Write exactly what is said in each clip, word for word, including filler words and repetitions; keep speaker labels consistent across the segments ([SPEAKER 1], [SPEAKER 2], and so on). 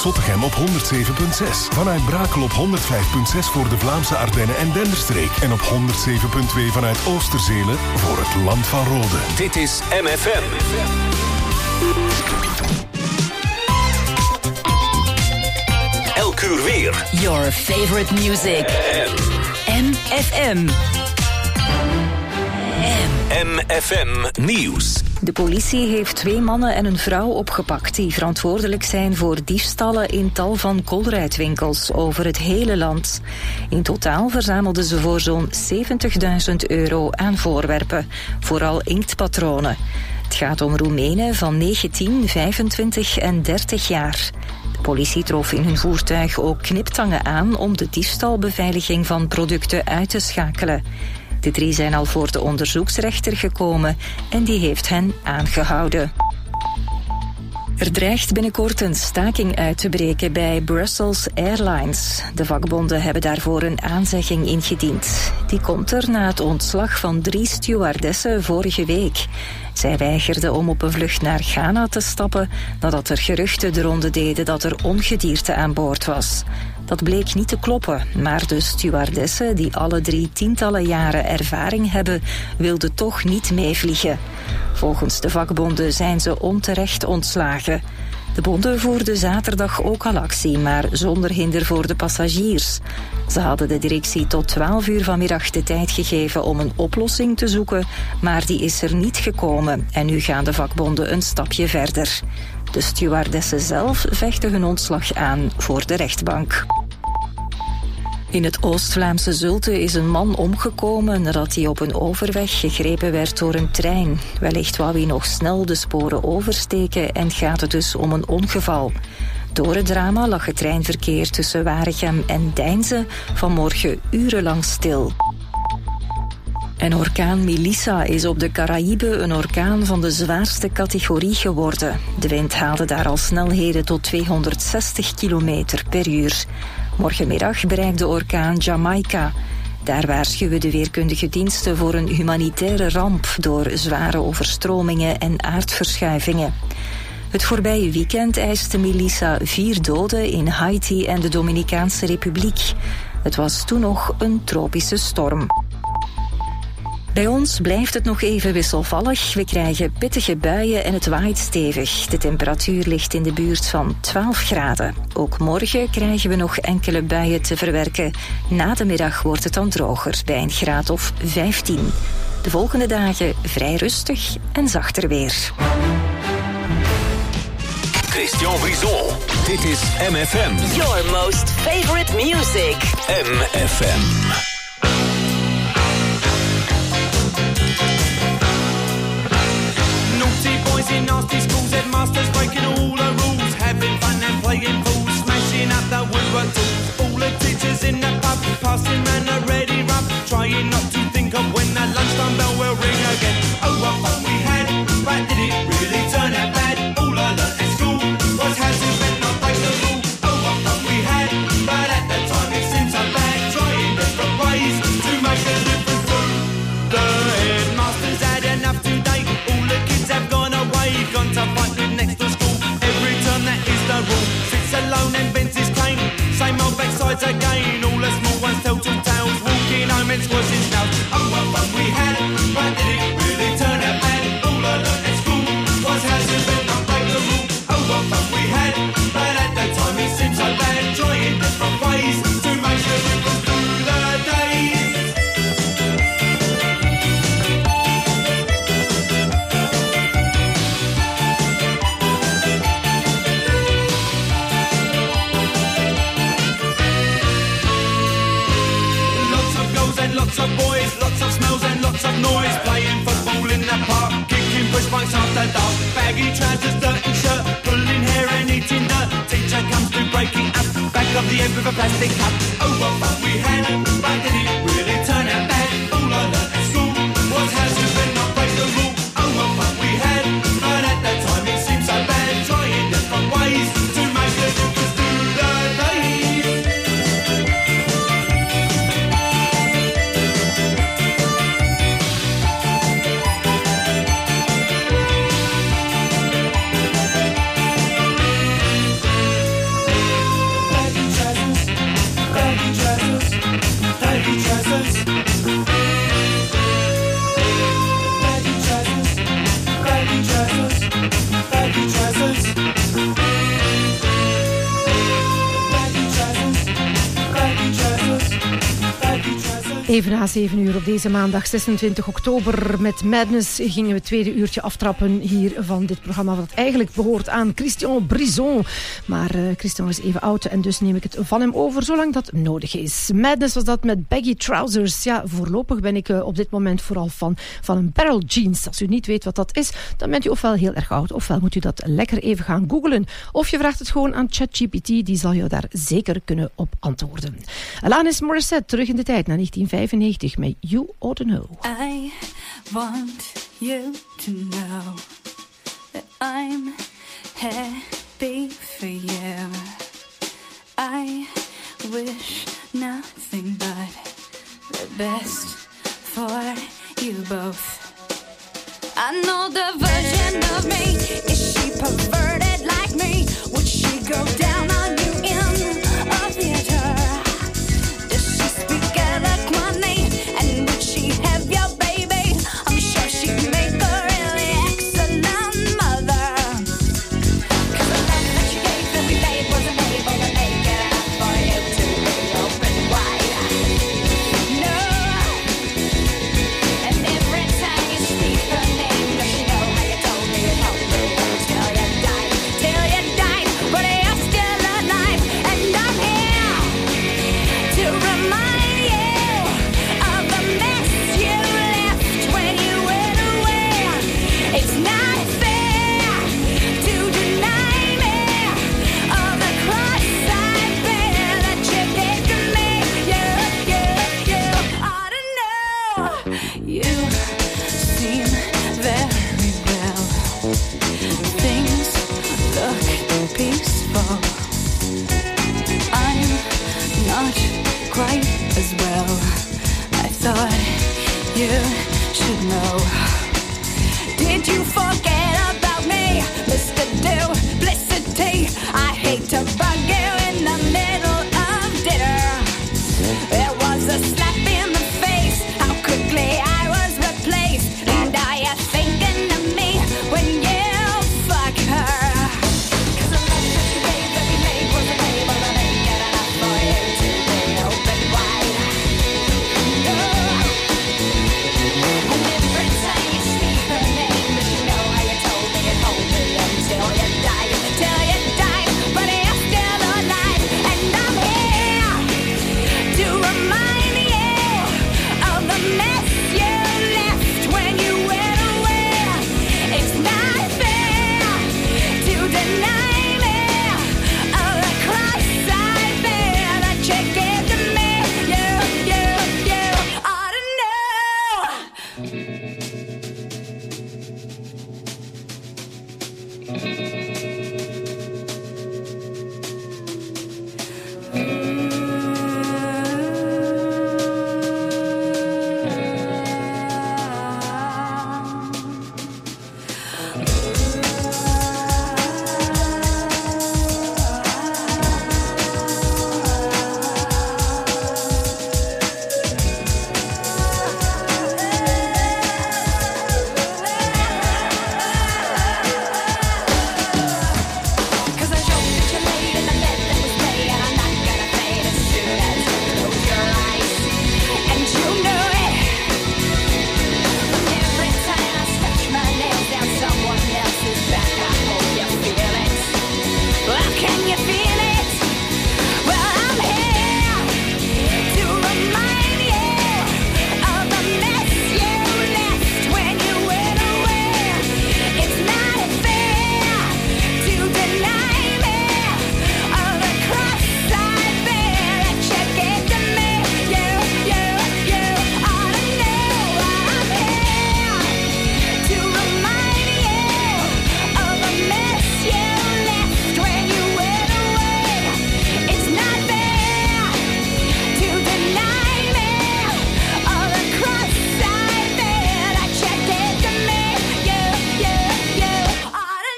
[SPEAKER 1] Zottegem op honderd zeven komma zes. Vanuit Brakel op honderd vijf komma zes voor de Vlaamse Ardennen en Denderstreek. En op honderd zeven komma twee vanuit Oosterzelen voor het Land van Rode.
[SPEAKER 2] Dit is M F M. Elk uur weer.
[SPEAKER 3] Your favorite music. M F M.
[SPEAKER 2] M F M Nieuws.
[SPEAKER 4] De politie heeft twee mannen en een vrouw opgepakt die verantwoordelijk zijn voor diefstallen in tal van Colruyt-winkels over het hele land. In totaal verzamelden ze voor zo'n zeventigduizend euro aan voorwerpen, vooral inktpatronen. Het gaat om Roemenen van negentien, vijfentwintig en dertig jaar. De politie trof in hun voertuig ook kniptangen aan om de diefstalbeveiliging van producten uit te schakelen. De drie zijn al voor de onderzoeksrechter gekomen en die heeft hen aangehouden. Er dreigt binnenkort een staking uit te breken bij Brussels Airlines. De vakbonden hebben daarvoor een aanzegging ingediend. Die komt er na het ontslag van drie stewardessen vorige week. Zij weigerden om op een vlucht naar Ghana te stappen nadat er geruchten de ronde deden dat er ongedierte aan boord was. Dat bleek niet te kloppen, maar de stewardessen, die alle drie tientallen jaren ervaring hebben, wilden toch niet meevliegen. Volgens de vakbonden zijn ze onterecht ontslagen. De bonden voerden zaterdag ook al actie, maar zonder hinder voor de passagiers. Ze hadden de directie tot twaalf uur vanmiddag de tijd gegeven om een oplossing te zoeken, maar die is er niet gekomen en nu gaan de vakbonden een stapje verder. De stewardessen zelf vechten hun ontslag aan voor de rechtbank. In het Oost-Vlaamse Zulte is een man omgekomen nadat hij op een overweg gegrepen werd door een trein. Wellicht wou hij nog snel de sporen oversteken en gaat het dus om een ongeval. Door het drama lag het treinverkeer tussen Waregem en Deinze vanmorgen urenlang stil. En orkaan Melissa is op de Caraïben een orkaan van de zwaarste categorie geworden. De wind haalde daar al snelheden tot tweehonderdzestig kilometer per uur. Morgenmiddag bereikt de orkaan Jamaica. Daar waarschuwen de weerkundige diensten voor een humanitaire ramp door zware overstromingen en aardverschuivingen. Het voorbije weekend eiste Melissa vier doden in Haiti en de Dominicaanse Republiek. Het was toen nog een tropische storm. Bij ons blijft het nog even wisselvallig. We krijgen pittige buien en het waait stevig. De temperatuur ligt in de buurt van twaalf graden. Ook morgen krijgen we nog enkele buien te verwerken. Na de middag wordt het dan droger bij een graad of vijftien. De volgende dagen vrij rustig en zachter weer.
[SPEAKER 2] Christian Brison. Dit is M F M.
[SPEAKER 3] Your most favorite music.
[SPEAKER 2] M F M.
[SPEAKER 5] Boys in nasty schools, headmasters breaking all the rules, having fun and playing fools, smashing up the woodwork tools. All the teachers in the pub, passing round a ready rub, trying not to think of when the lunchtime bell will ring again. Oh, what fun we had, but did it really turn out bad? All I learnt at school was how to bend, not break the rule. Oh, what fun we had, but at the time it seemed so bad, trying different ways to make a difference too. The headmasters had enough today, all the kids have gone away, gone to fight with next to school. Every term that is the rule. Sits alone and bends his cane. Same old backsides again. All the small ones tell two tales. Walking home and squashing snails. Oh, what fun we had, but did it really turn out bad? All I learnt at school was how to bend and break the rule. Oh, what fun we had, but at that time it seemed so bad. Trying different ways to make a difference through the days. Lots of boys, lots of smells and lots of noise, playing football in the park, kicking push bikes after dark, baggy trousers, dirty shirt, pulling hair and eating dirt. Teacher comes to breaking up, back of the head with a plastic cup. Oh, what fun we had, but did it really turn out bad? All I learnt at school was how to bend, not break the rule. Oh, what fun we had, but at that time it seemed so bad, trying different ways to make a difference through the days.
[SPEAKER 6] Even na zeven uur op deze maandag zesentwintig oktober. Met Madness gingen we het tweede uurtje aftrappen hier van dit programma. Wat eigenlijk behoort aan Christian Brison. Maar uh, Christian is even oud en dus neem ik het van hem over zolang dat nodig is. Madness was dat met baggy trousers. Ja, voorlopig ben ik uh, op dit moment vooral fan van een barrel jeans. Als u niet weet wat dat is, dan bent u ofwel heel erg oud, ofwel moet u dat lekker even gaan googlen. Of je vraagt het gewoon aan ChatGPT, die zal je daar zeker kunnen op antwoorden. Alanis Morissette, terug in de tijd naar negentien vijfennegentig met You Ought to Know.
[SPEAKER 7] I want you to know that I'm happy for you. I wish nothing but the best for you both. I know the version of me. Is she perverted like me? Would she go down on you in a theater? Does she speak eloquently? And would she have your baby? I'm sure she'd make a really excellent mother. 'Cause the love that you gave every day wasn't able to make it enough for you to be open wide. No. And every time you speak her name, does she know how you told me you told me till you died, till you died, but you're still alive, and I'm here to remind you of the mess you left when you went away. It's not fair to deny me of the cross I bear that you gave to me. You, you, you ought to know. You seem very well. Things look peaceful. I'm not quite as well. I thought you should know. Did you forget about me, Mister Duplicity? I hate to bug you in the middle of dinner. There was a slap in the face, how quickly I was replaced. And are you thinking of me when you fuck her? 'Cause the love that you gave every day wasn't able to make it enough for you to be open wide. No. And every time you speak her name, does she know how you told me you told me until you died, till you died, but you're still alive, and I'm here to remind you of the mess you left when you went away. It's not fair to deny me of the cross I bear that you gave to me. You, you, you ought to know. Cause I showed that you laid in the bed that was made, and I'm not gonna fade as soon as you close your eyes. And you know it. Every time I scratch my nails down someone else's back, I hope you feel it. Well, can you feel it? Well, I'm here to remind you of the mess you left when you went away. It's not fair to deny me of the cross I bear that you gave to me. You, you, you ought to know. I'm here to remind you of the mess you left when you went away. It's not fair to deny me of the cross I bear that you gave to me. You, you, you ought to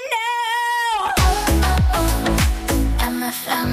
[SPEAKER 7] know. M F M.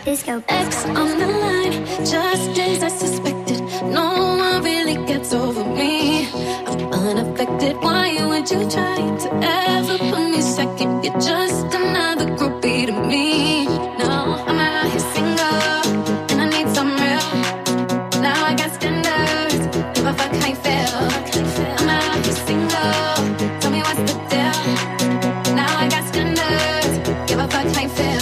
[SPEAKER 7] Disco. X on the line, just as I suspected. No one really gets over me. I'm unaffected. Why would you try to ever put me second? You're just another groupie to me. No, I'm out here single, and I need some real. Now I got standards. Give a fuck how you feel. I'm out here single. Tell me what's the deal. Now I got standards. Give a fuck how you feel.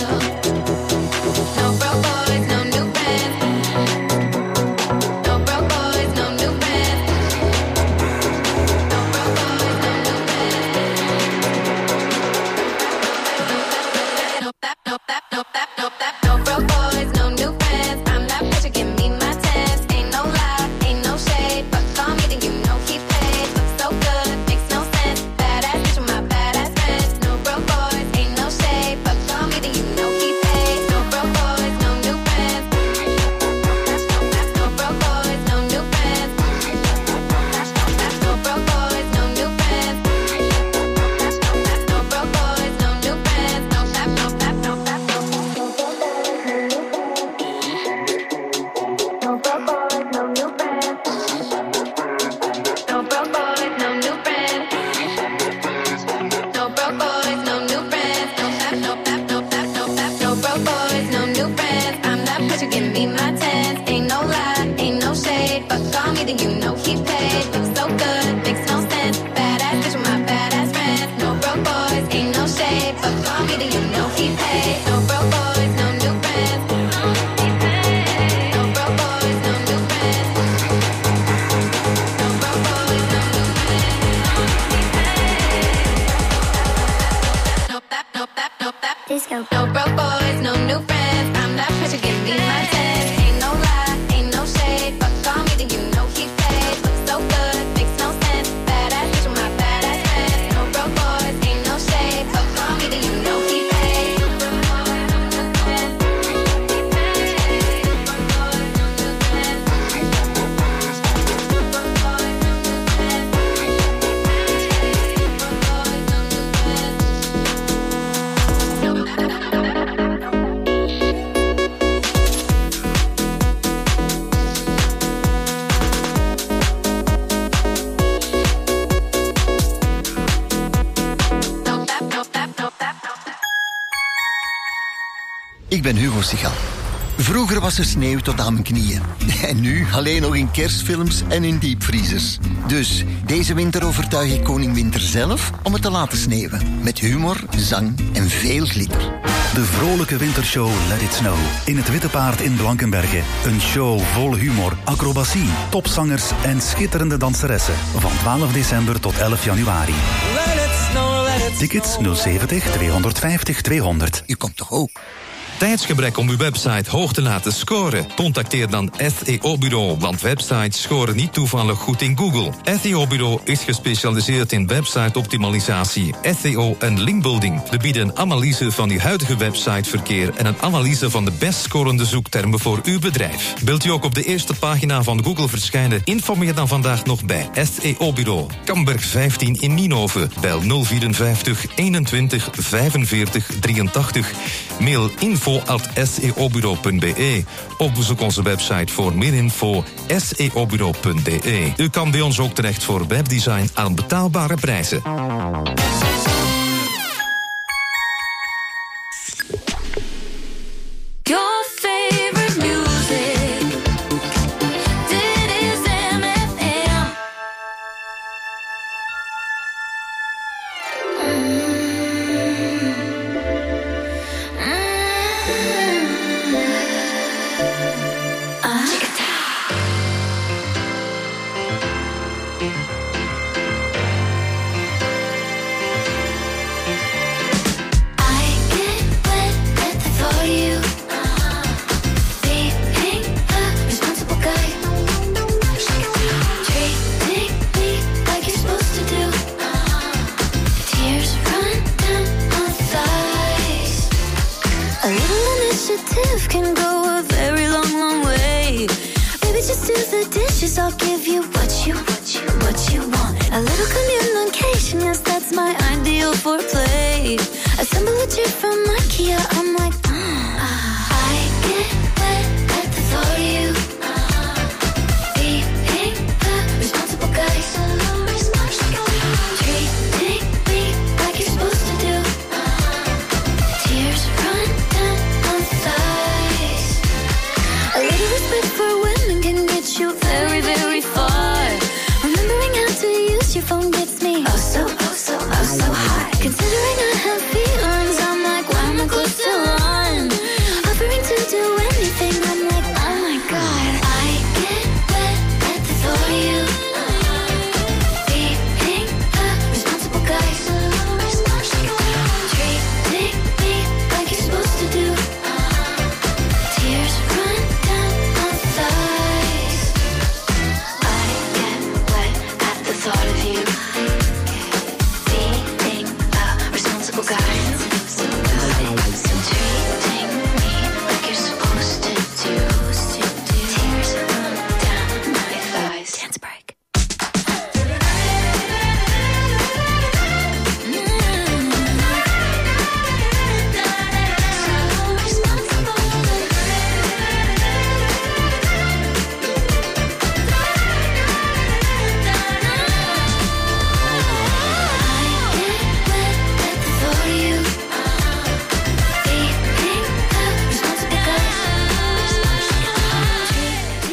[SPEAKER 8] Ik ben Hugo Sigal. Vroeger was er sneeuw tot aan mijn knieën. En nu alleen nog in kerstfilms en in diepvriezers. Dus deze winter overtuig ik koning Winter zelf om het te laten sneeuwen. Met humor, zang en veel glitter.
[SPEAKER 9] De vrolijke wintershow Let It Snow. In het Witte Paard in Blankenberge. Een show vol humor, acrobatie, topzangers en schitterende danseressen. Van twaalf december tot elf januari.
[SPEAKER 5] Let it snow, let it
[SPEAKER 9] Tickets nul zeventig tweehonderdvijftig tweehonderd.
[SPEAKER 8] U komt toch ook?
[SPEAKER 10] Tijdsgebrek om uw website hoog te laten scoren? Contacteer dan S E O-bureau, want websites scoren niet toevallig goed in Google. S E O-bureau is gespecialiseerd in website-optimalisatie, S E O en linkbuilding. We bieden een analyse van uw huidige websiteverkeer en een analyse van de best scorende zoektermen voor uw bedrijf. Wilt u ook op de eerste pagina van Google verschijnen? Informeer dan vandaag nog bij S E O-bureau. Kamberg vijftien in Nienhoven. Bel nul vierenvijftig eenentwintig vijfenveertig drieëntachtig. Mail info at s e o bureau punt b e. Of bezoek onze website voor meer info s e o bureau punt b e. U kan bij ons ook terecht voor webdesign aan betaalbare prijzen.
[SPEAKER 7] Your favorite music. Dit is M F M. Can go a very long, long way. Baby, just do the dishes. I'll give you what you, what you, what you want. A little communication, yes, that's my ideal foreplay. Assemble a trip from IKEA. I'm like, mm. I get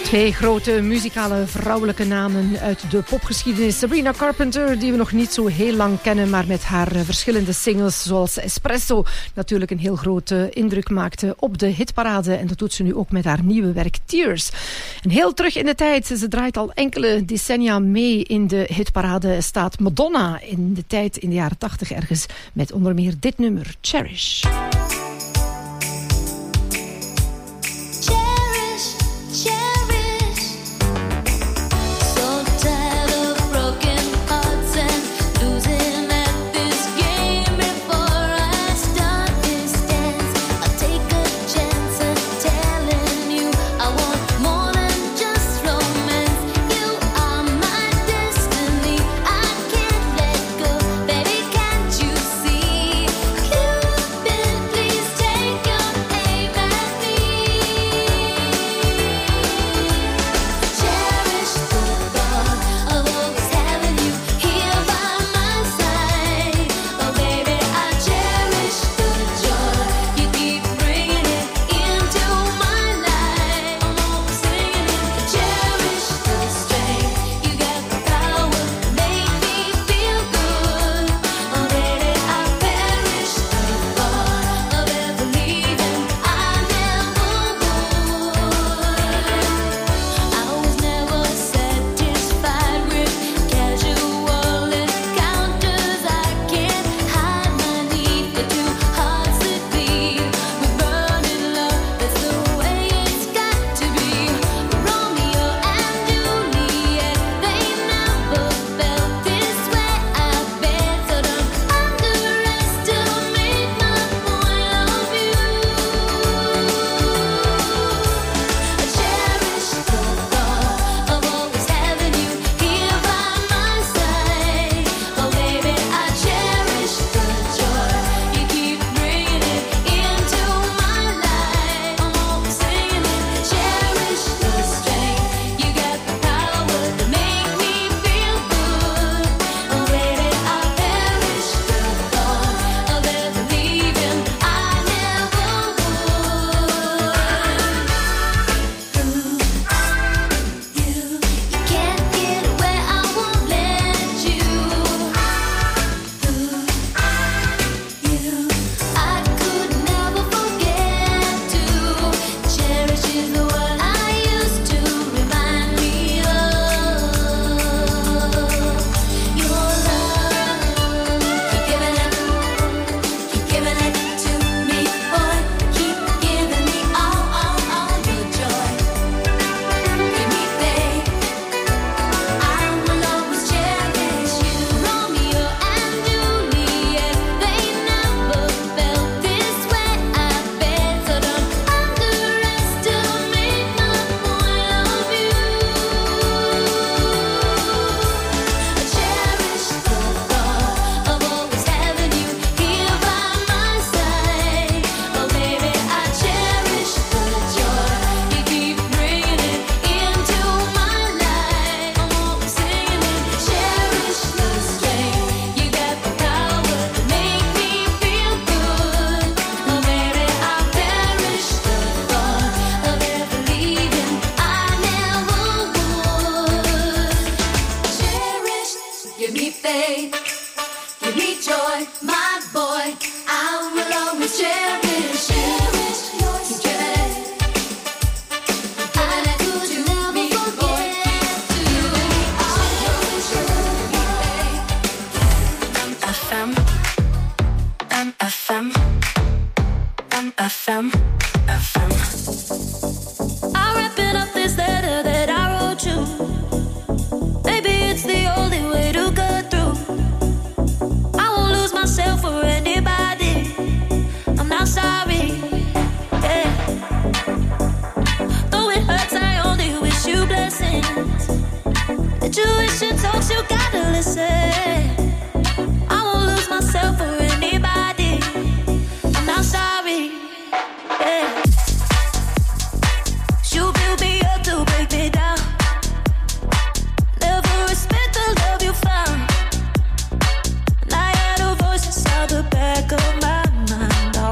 [SPEAKER 6] Twee grote muzikale vrouwelijke namen uit de popgeschiedenis. Sabrina Carpenter, die we nog niet zo heel lang kennen, maar met haar verschillende singles zoals Espresso natuurlijk een heel grote indruk maakte op de hitparade. En dat doet ze nu ook met haar nieuwe werk Tears. En heel terug in de tijd, ze draait al enkele decennia mee in de hitparade, staat Madonna in de tijd in de jaren tachtig ergens met onder meer dit nummer, Cherish.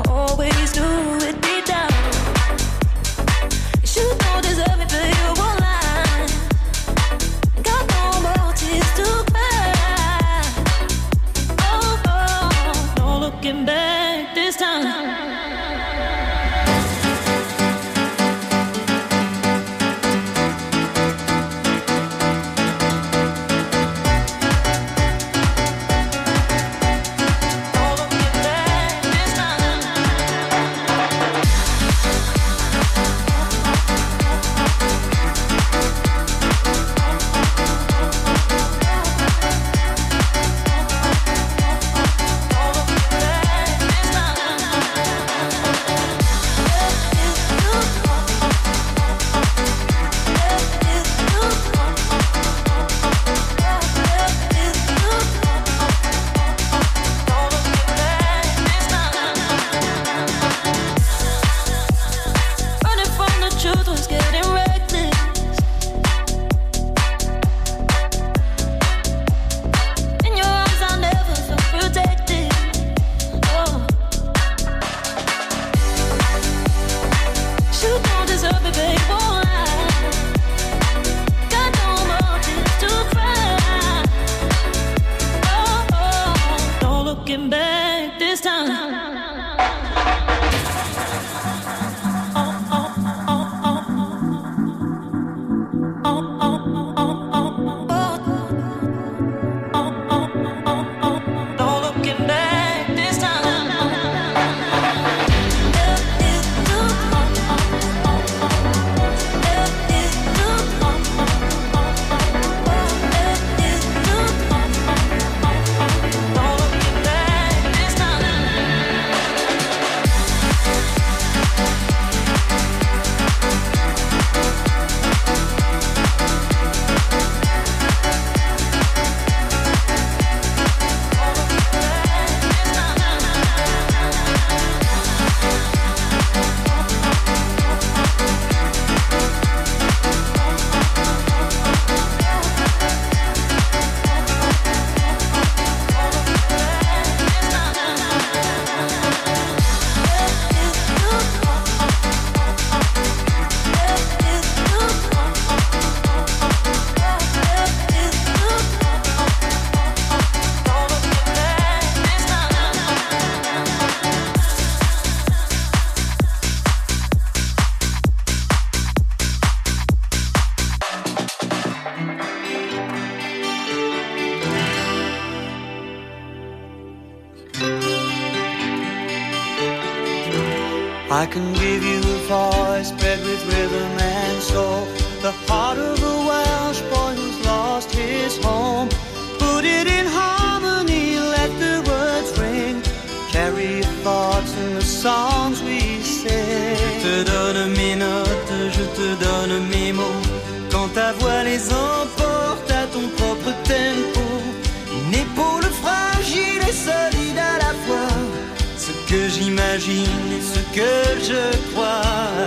[SPEAKER 11] You don't deserve it, but you won't lie.
[SPEAKER 5] I can give you a voice bred with rhythm and soul, the heart of a Welsh boy who's lost his home. Put it in harmony, let the words ring, carry your thoughts in the songs we sing. Je te donne mes notes, je te donne mes mots, quand ta voix les emporte à ton propre tempo. Une épaule fragile et solide à la fois, ce que j'imagine et ce que je crois.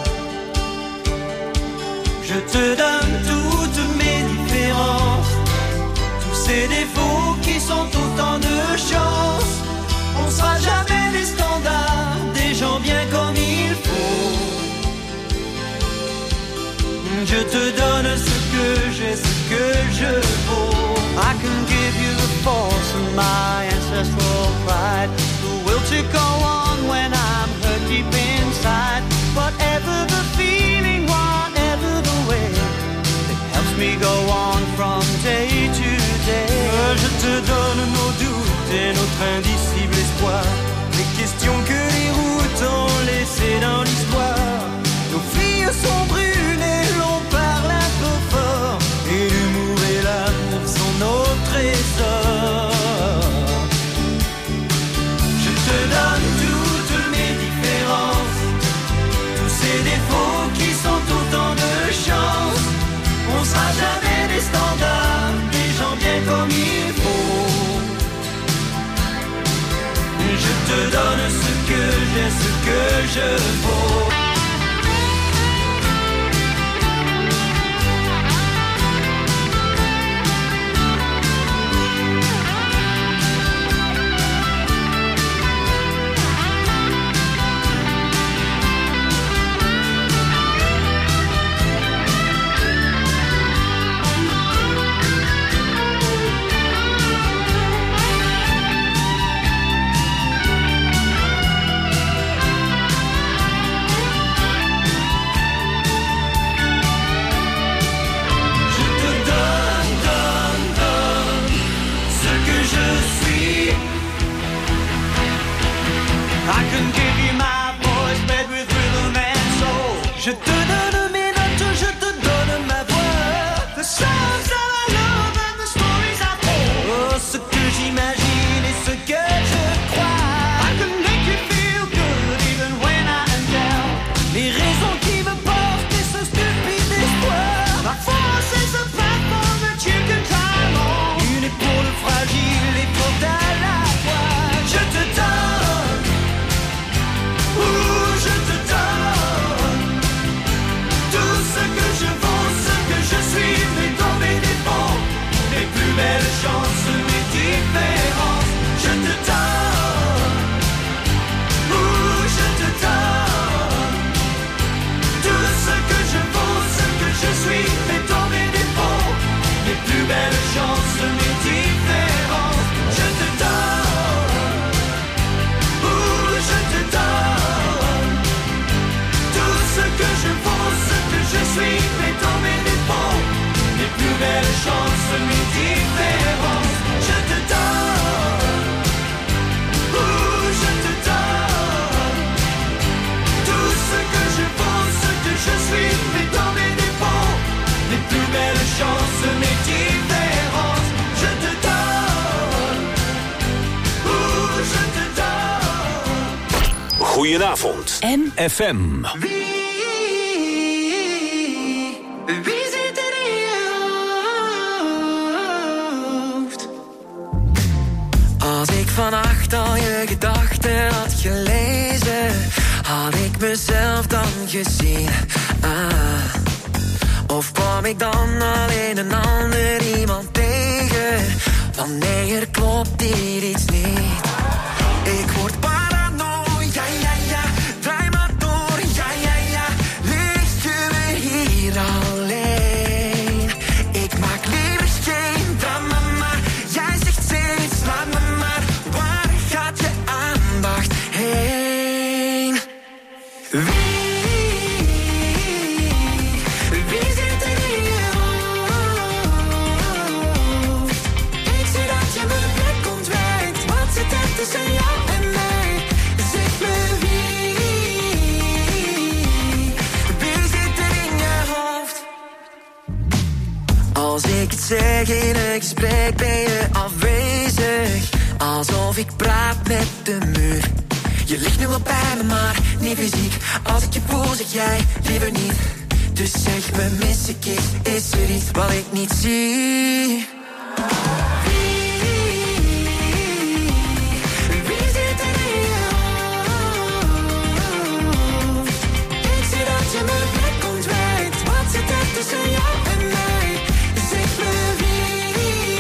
[SPEAKER 5] Je te donne toutes mes différences, tous ces défauts qui sont autant de chances. On sera jamais des standards, des gens bien comme il faut. Je te donne ce que j'ai, ce que je vaux. I can give you the force of my ancestral pride, the will to go on when I'm hurt deep inside. Whatever the feeling, whatever the way, it helps me go on from day to day. Je te donne nos doutes et notre indicible espoir, les questions que les routes ont laissées dans l'histoire. Nos filles sont brûlées, l'on parle un peu fort, et l'humour et l'amour sont nos trésors. Je te donne toutes mes différences, tous ces défauts qui sont autant de chances. On sera jamais des standards, des gens bien comme il faut. Je te donne ce que j'ai, ce que je vaux. I can give you my voice bred with rhythm and soul. Je te donne mes notes, je te donne ma voix. The songs that I love and the stories I told. Oh, ce que j'imagine et ce que je crois. I can make you feel good even when I am down. Les raisons qui me portent et ce stupide espoir. La force is a platform that you can climb on. Une épaule fragile et forte à la fois. Je te donne, ouh, je te donne tout ce que je vaux, ce que je suis, mais dans mes défauts, mes plus belles chances, mes différences. Je te donne, ouh, je te donne tout ce que je vaux, ce que je suis, mais dans mes défauts, mes plus belles chances, mes différences. Je te donne, ouh, je te donne tout ce que je vaux, ce que je suis, mais dans mes défauts, mes plus belles chances, mes différences. Je te donne, ouh, je te donne tout ce que je vaux, ce que je suis, mais dans mes défauts, mes plus belles chances, mes différences. Je te donne, ouh, je te donne.
[SPEAKER 2] Goedenavond.
[SPEAKER 3] M
[SPEAKER 2] F M.
[SPEAKER 5] Wie, wie zit er in je hoofd?
[SPEAKER 11] Als ik vannacht al je gedachten had gelezen, had ik mezelf dan gezien. Ah. Of kwam ik dan alleen een ander iemand tegen? Van nee, er klopt hier iets niet. Ik word parano, ja, ja, ja. Draai maar door, ja, ja, ja. Ligt je me hier alleen? Ik maak liever geen drama, maar jij zegt steeds, laat me maar. Waar gaat je aandacht heen? Wie? Wie zit er in je hoofd? Ik zie dat je mijn blik ontwijkt. Wat zit er tussen jou en mij? Zeg me wie? zeg, in een gesprek ben je afwezig. Alsof ik praat met de muur. Je ligt nu wel bij me, maar niet fysiek. Als ik je voel, zeg jij liever niet. Dus zeg me, mis ik iets? Is er iets wat ik niet zie?
[SPEAKER 7] Tussen jou en mij, zeg me wie,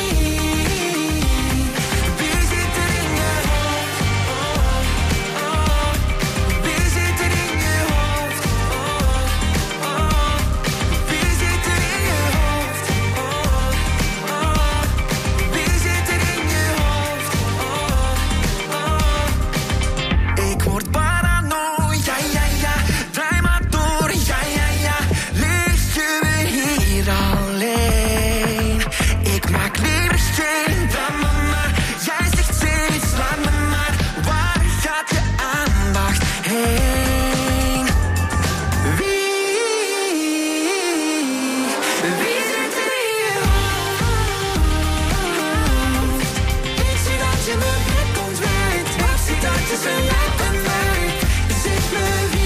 [SPEAKER 7] wie zit er in je hoofd, oh, oh. Wie zit er in je hoofd, oh, oh. Wie zit er in je hoofd, oh, oh. Wie zit er in je hoofd, oh, oh. Ik word paranoia, ja, ja, ja, draai maar door, ja, ja, ja. Alleen, ik maak liever geen drama. Jij zegt steeds, laat me maar. Waar gaat je aandacht heen? Wie, wie zit er in je hoofd? Ik zie dat je me blik ontwijkt. Wat zit er tussen jou en mij? Zeg me wie.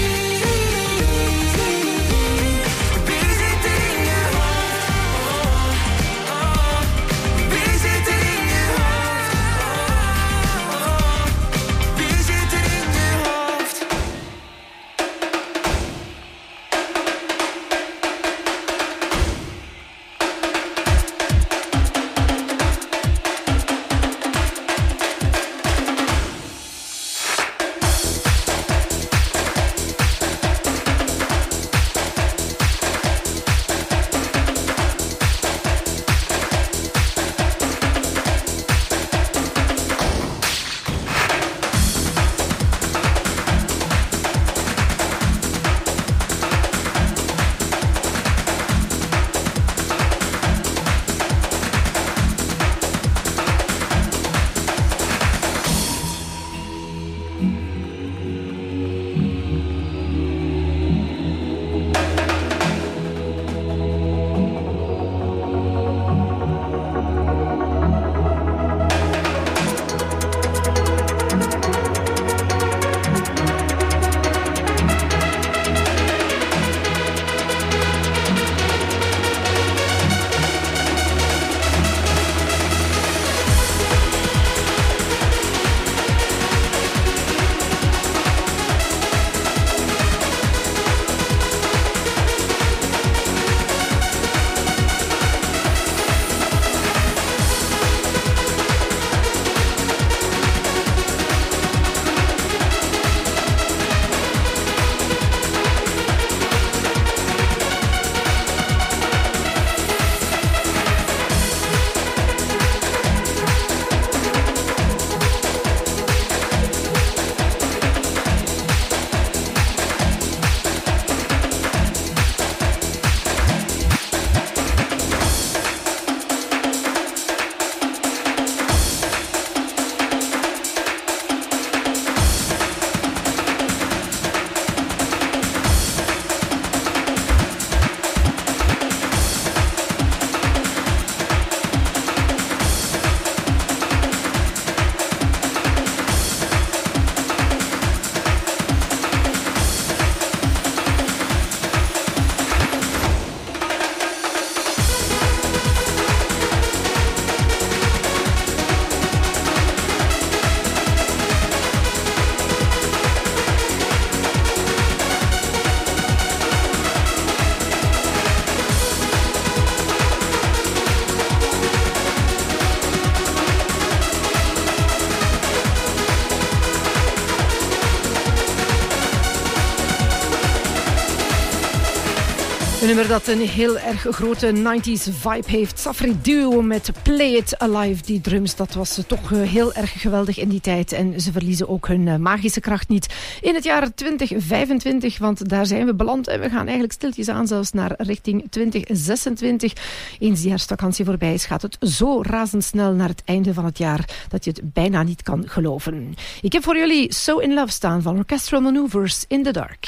[SPEAKER 6] Een nummer dat een heel erg grote nineties vibe heeft. Safri Duo met Play It Alive. Die drums, dat was toch heel erg geweldig in die tijd. En ze verliezen ook hun magische kracht niet in het jaar twintig vijfentwintig. Want daar zijn we beland. En we gaan eigenlijk stiltjes aan zelfs naar richting twintig zesentwintig. Eens die herfstvakantie voorbij is, gaat het zo razendsnel naar het einde van het jaar dat je het bijna niet kan geloven. Ik heb voor jullie So In Love staan van Orchestral Maneuvers in the Dark.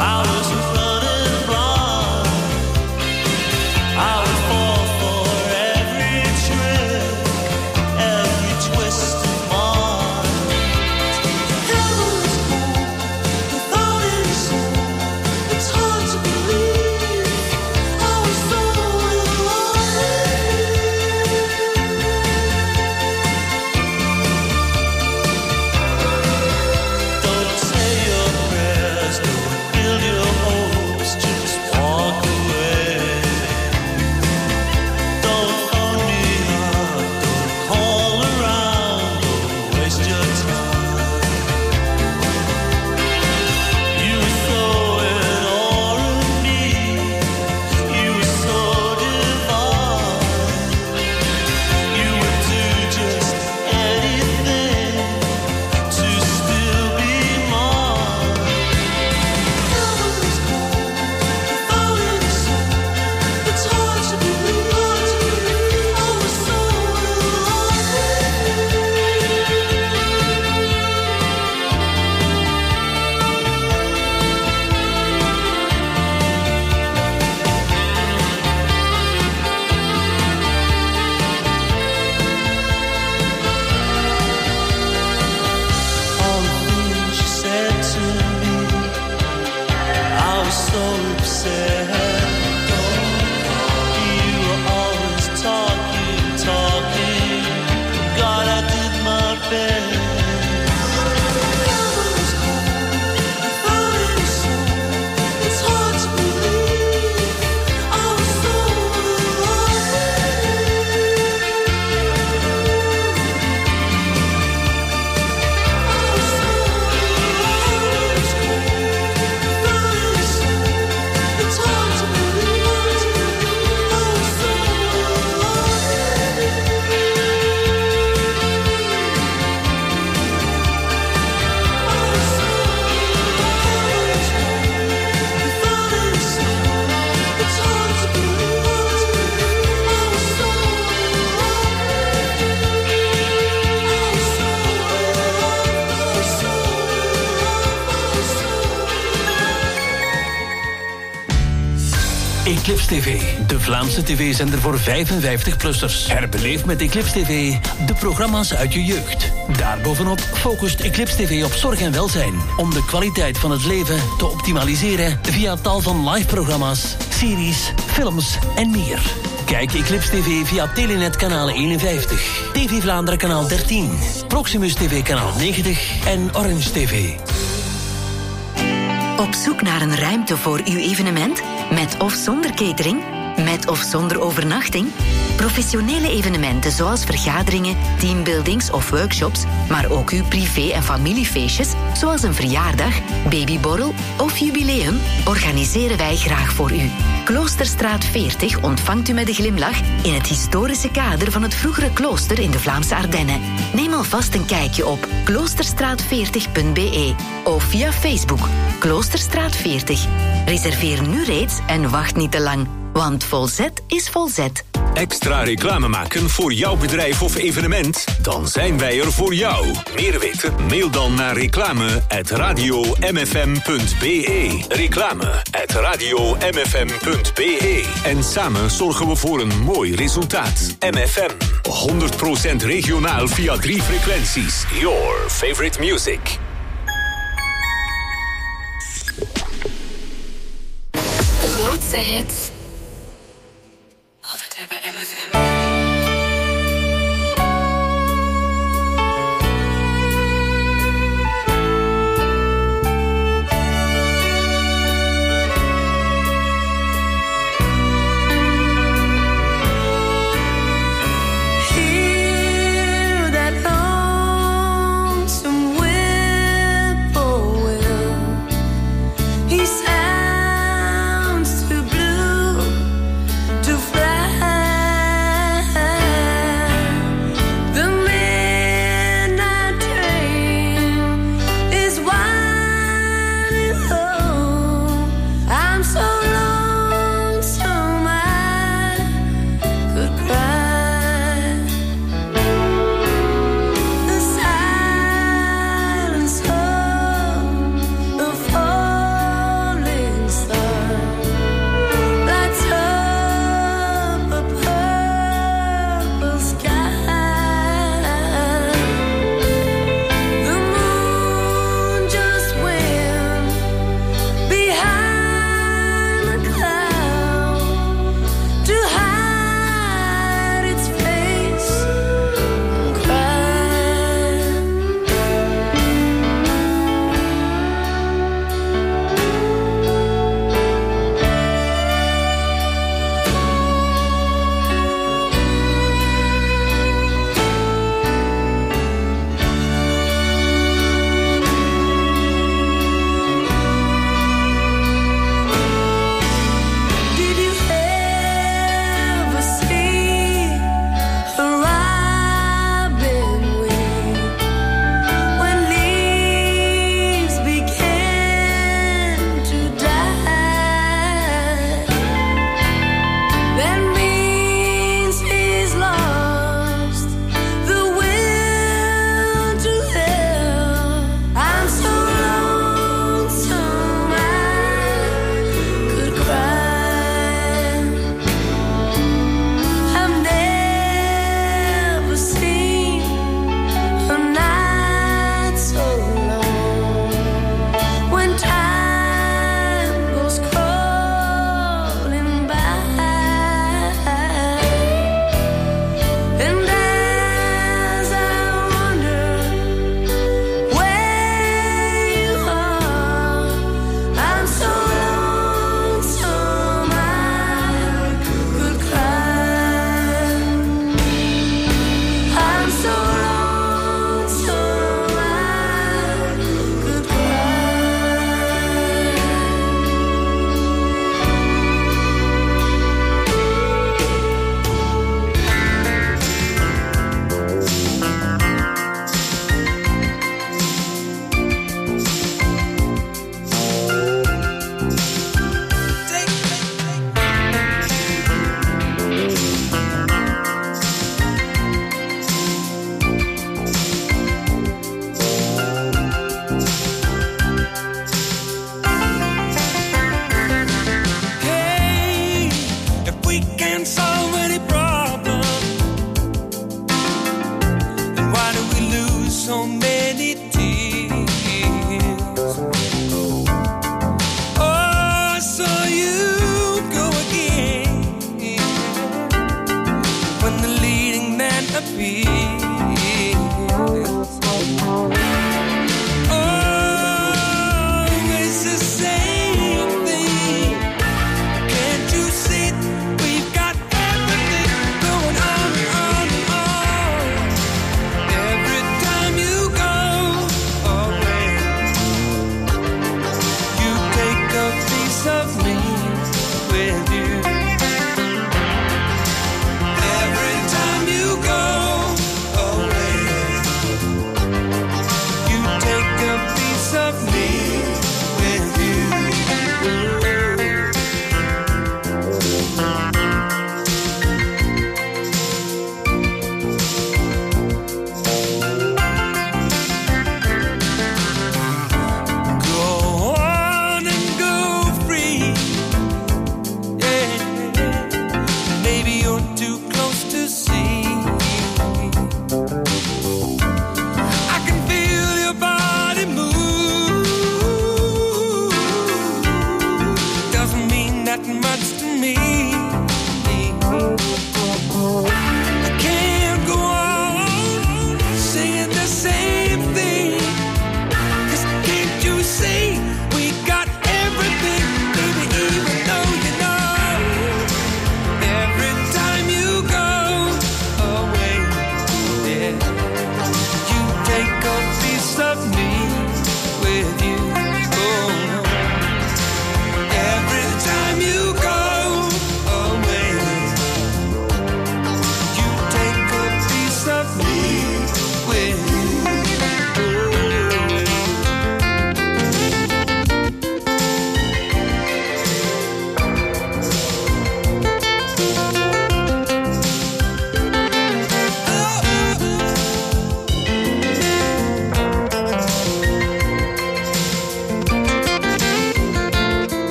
[SPEAKER 12] Eclipse T V, de Vlaamse tv-zender voor vijfenvijftig-plussers. Herbeleef met Eclipse T V de programma's uit je jeugd. Daarbovenop focust Eclipse T V op zorg en welzijn, om de kwaliteit van het leven te optimaliseren via tal van live-programma's, series, films en meer. Kijk Eclipse T V via Telenet kanaal eenenvijftig, T V Vlaanderen kanaal dertien, Proximus T V kanaal negentig en Orange T V.
[SPEAKER 3] Op zoek naar een ruimte voor uw evenement? Met of zonder catering? Met of zonder overnachting? Professionele evenementen zoals vergaderingen, teambuildings of workshops, maar ook uw privé- en familiefeestjes, zoals een verjaardag, babyborrel of jubileum, organiseren wij graag voor u. Kloosterstraat veertig ontvangt u met een glimlach in het historische kader van het vroegere klooster in de Vlaamse Ardennen. Neem alvast een kijkje op kloosterstraat veertig punt b e of via Facebook Kloosterstraat veertig. Reserveer nu reeds en wacht niet te lang, want Volzet is Volzet.
[SPEAKER 2] Extra reclame maken voor jouw bedrijf of evenement? Dan zijn wij er voor jou. Meer weten? Mail dan naar reclame at radio m f m punt b e. Reclame at radio m f m punt b e. En samen zorgen we voor een mooi resultaat. M F M, honderd procent regionaal via drie frequenties. Your favorite music.
[SPEAKER 13] De grootste hits. Altijd hebben M F M.
[SPEAKER 7] He sounds too blue.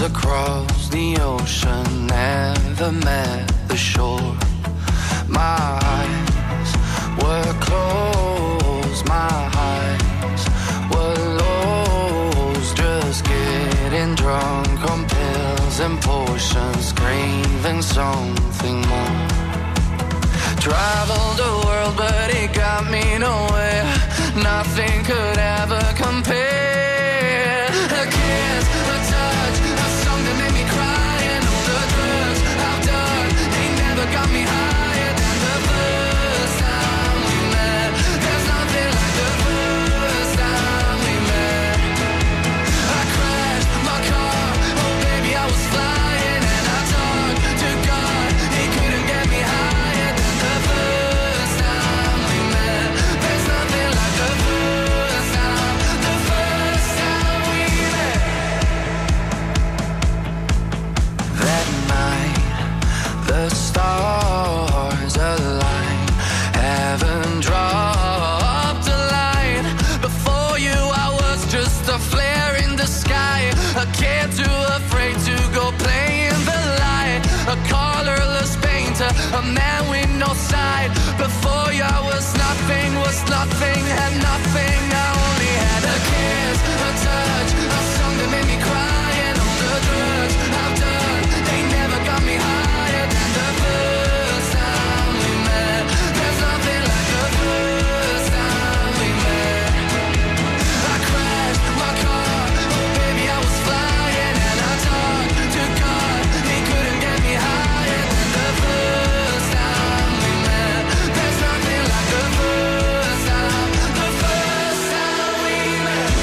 [SPEAKER 11] miles across the ocean, never met the shore. My eyes were closed, my eyes were closed, just getting drunk on pills and potions, craving something more. Traveled the world, but it got me nowhere. Nothing could ever compare. A kiss, a touch, a song that made me cry, and all the drugs I've done, they never got me higher than the first time we met. There's nothing like the first time we met. I crashed my car, oh baby I was flying, and I talked to God, he couldn't get me higher than the first time we met. There's nothing like the first time, the first time we met. That night, the stars aligned, heaven dropped a line. Before you I was just a flare in the sky, a kid too afraid to go play in the light, a colorless painter, a man with no side. Before you I was nothing, was nothing, had nothing. I only had a kiss, a touch, a song that made me cry, and all the drugs I've done, they never got me higher than the first time we met. There's nothing like the first time we met. I crashed my car, oh baby I was flying, and I talked to God, he couldn't get me higher than the first time we met. There's nothing like the first time, the first time we met.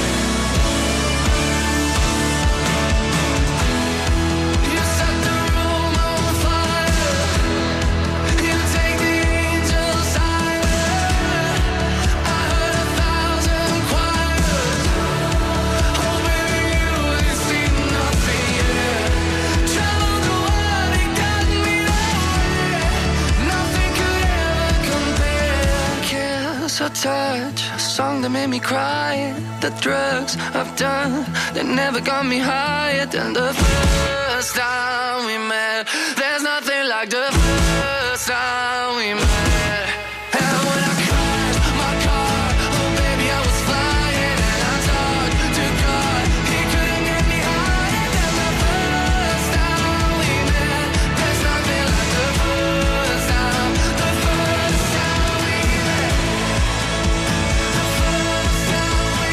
[SPEAKER 11] You set the room on fire, you take the angels higher. I heard a thousand choirs, oh baby you ain't seen nothing yet. Traveled the world, it got me nowhere. Nothing could ever compare. Kiss or touch, a song that made me cry. The drugs I've done, they never got me higher than the first time we met. There's nothing like the first time we met. And when I crashed my car, oh baby I was flying, and I talked to God, he couldn't get me higher than the first time we met. There's nothing like the first time, the first time we met. The first time we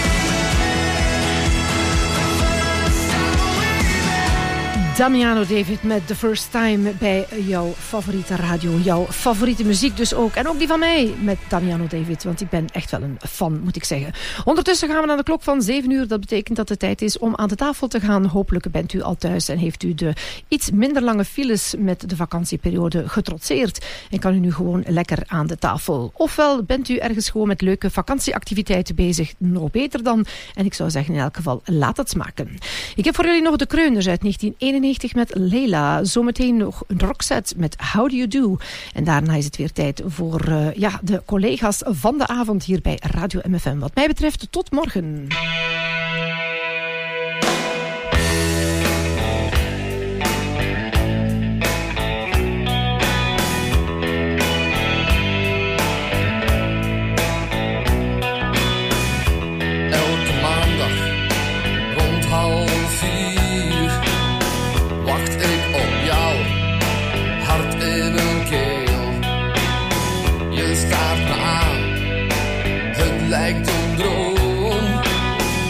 [SPEAKER 6] Damiano David met The First Time bij jouw favoriete radio. Jouw favoriete muziek dus ook. En ook die van mij met Damiano David. Want ik ben echt wel een fan, moet ik zeggen. Ondertussen gaan we naar de klok van zeven uur. Dat betekent dat het tijd is om aan de tafel te gaan. Hopelijk bent u al thuis en heeft u de iets minder lange files met de vakantieperiode getrotseerd. En kan u nu gewoon lekker aan de tafel. Ofwel bent u ergens gewoon met leuke vakantieactiviteiten bezig. Nog beter dan. En ik zou zeggen in elk geval, laat het smaken. Ik heb voor jullie nog de Kreuners uit negentien eenennegentig met Leila. Zometeen nog een rockset met How Do You Do. En daarna is het weer tijd voor uh, ja, de collega's van de avond hier bij Radio M F M. Wat mij betreft, tot morgen.
[SPEAKER 14] Elke maandag rond half vier wacht ik op jou, hart in een keel. Je staart me aan, het lijkt een droom.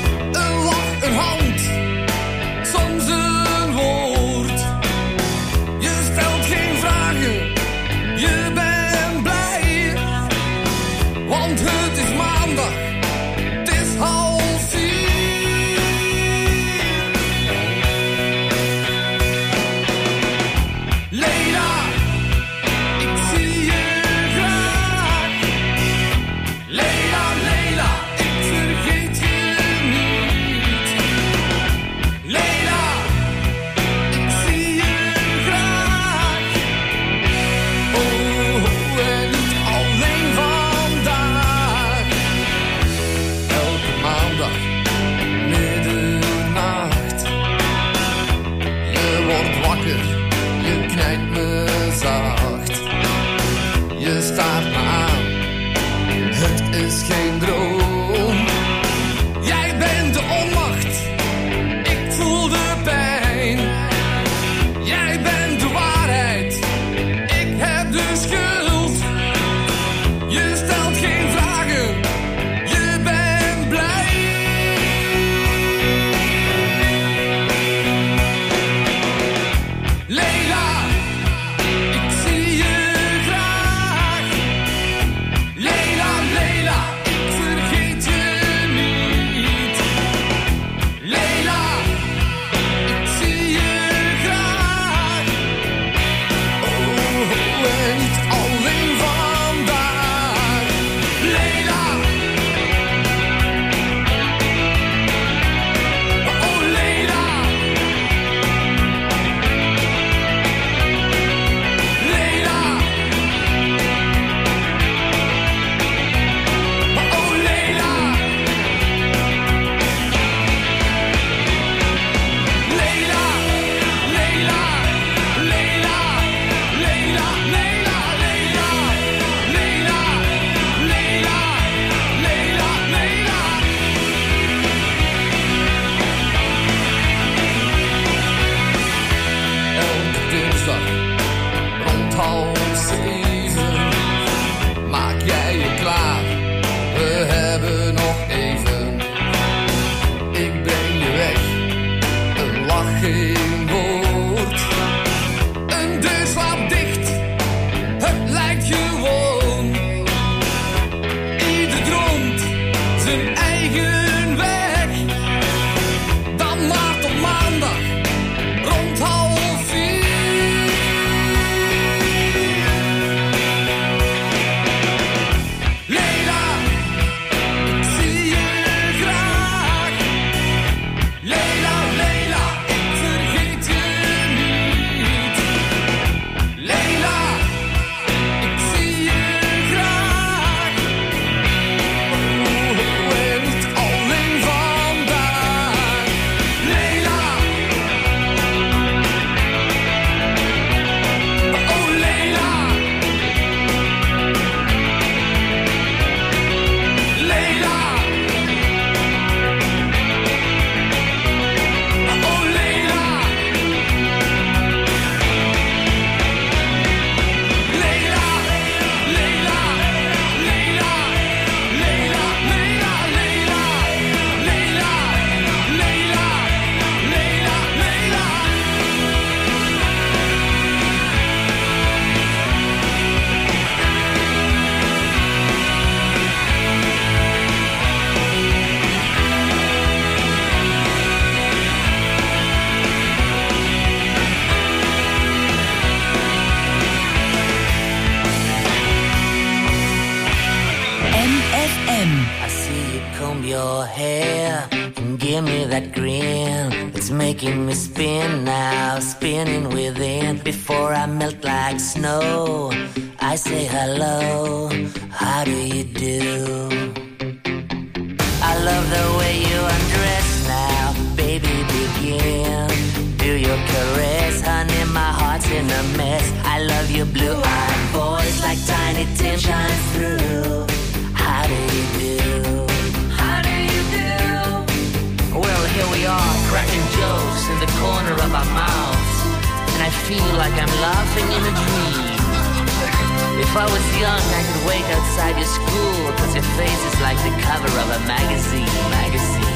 [SPEAKER 15] that grin. It's making me spin now, spinning within. Before I melt like snow, I say hello, how do you do? I love the way you undress now, baby, begin. Do your caress, honey, my heart's in a mess. I love your blue-eyed voice like Tiny Tim shines through. How do you do? How do you do? Well, here we are, cracking jokes in the corner of our mouths, and I feel like I'm laughing in a dream. If I was young, I could wait outside your school, cause your face is like the cover of a magazine, magazine.